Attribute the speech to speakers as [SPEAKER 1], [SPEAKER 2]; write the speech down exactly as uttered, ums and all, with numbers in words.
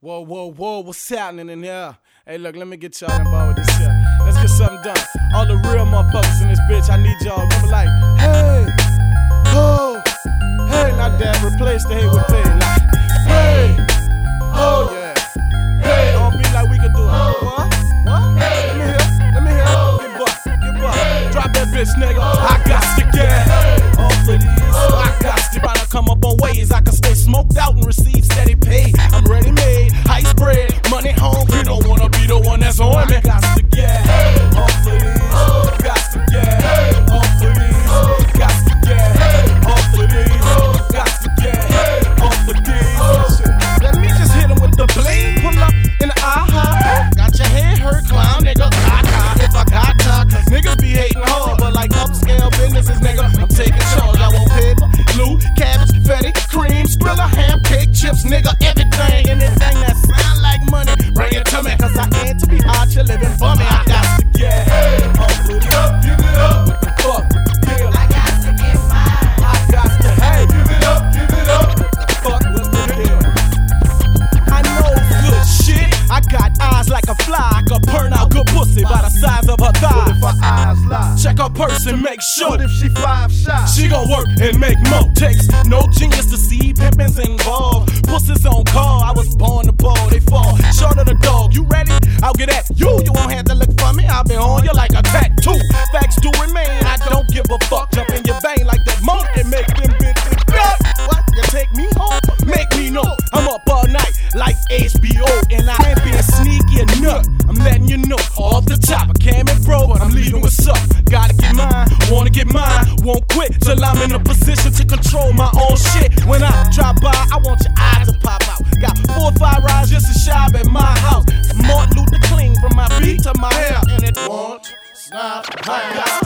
[SPEAKER 1] Whoa, whoa, whoa, what's happening in here? Hey, look, let me get y'all involved with this shit. Let's get something done. All the real motherfuckers in this bitch, I need y'all. Remember, like, hey, oh, hey, not that. Replace the hey with pay. Like, hey, oh, yeah. Hey, don't be like we could do it. What? What? Let me hear. Let me hear. Get buck. Get buck. Drop that bitch, nigga. I got to get off of these. I got to try to come up on ways I can stay smoked out and receive steady pay. I'm ready made. High spread. Money home. You don't wanna be the one that's on me. I got to get off of these. Got to get off of these. Got to get off of these. Got to get off of these. Let me just hit him with the blade. Pull up in the aha. Got your head hurt, clown, nigga. Caca. If I got time, cause niggas be hating hard, but like upscale businesses, nigga, I'm taking charge. I want paper, glue, cabbage, fetty, cream, skrilla, ham, cake, chips, nigga, everything, anything that sound like money, bring it to me, cause I ain't to be hot, you living for me. I got to get off with it up, give it up. What the fuck? Deal. I got to get mine. I got to, hey, give it up, give it up. What the fuck? What's the deal? I know good shit. I got eyes like a fly. I could burn out good pussy by the size of her thigh. What if her eyes lie? Check her purse and make sure. What if she five shots? She gon' work and make more. Takes no genius to see pimpins involved. Pussies on call. I was born to ball. They fall short of the dog. You ready? I'll get at you. You won't have to look for me. I'll be on you like a tattoo. Facts do remain. I don't give a fuck. Jump in your vein like that monkey. Make them bitches nut. What? You take me home? Make me know. I'm up all night like H B O. And I ain't being sneaky and nut. I'm letting you know. Off the top, I came and bro, but I'm leaving with up. Gotta get mine, wanna get mine. Won't quit till I'm in a position to control my own shit. When I drop by, I want your eyes to pop out. Got four or five rides just to shop at my house. Martin Luther King from my feet to my hair. And it won't stop. I got